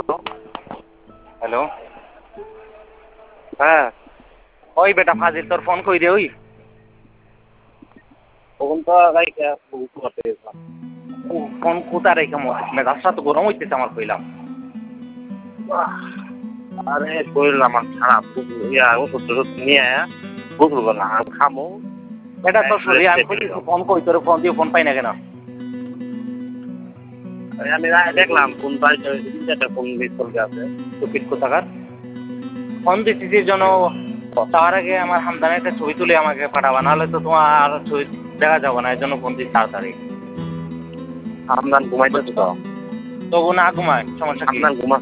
Hello, হ্যাঁ ওই বেটা ফাজিল তোর ফোন কই দে ওই তখন তো ফোন কোথায় রেখে মেজাজটা তো গরম হইতেছে আমার কইলাম। আরে শরীর আমার খারাপ ওষুধ নিয়ে বুঝলো না খামো বেটা তোর শরীর আমি কইতেছি ফোন কই তোর ফোন দিয়ে ফোন পাই না কেন? আমি দেখলাম কোন বাড়িতে ফোন মিস করে আছে টুপিট কোথাকার ফোন দিতেছির জন্য তার আগে আমার হামদানের একটা ছবি তুলে আমাকে পাঠাবা, নাহলে তো তোমার আর ছবি দেখা যাবে না, এর জন্য ফোন দিচ্ছি তাড়াতাড়ি। আমদান ঘুমাইতেছে তো তবু না ঘুমায় সমস্যা কি? আমদান ঘুমা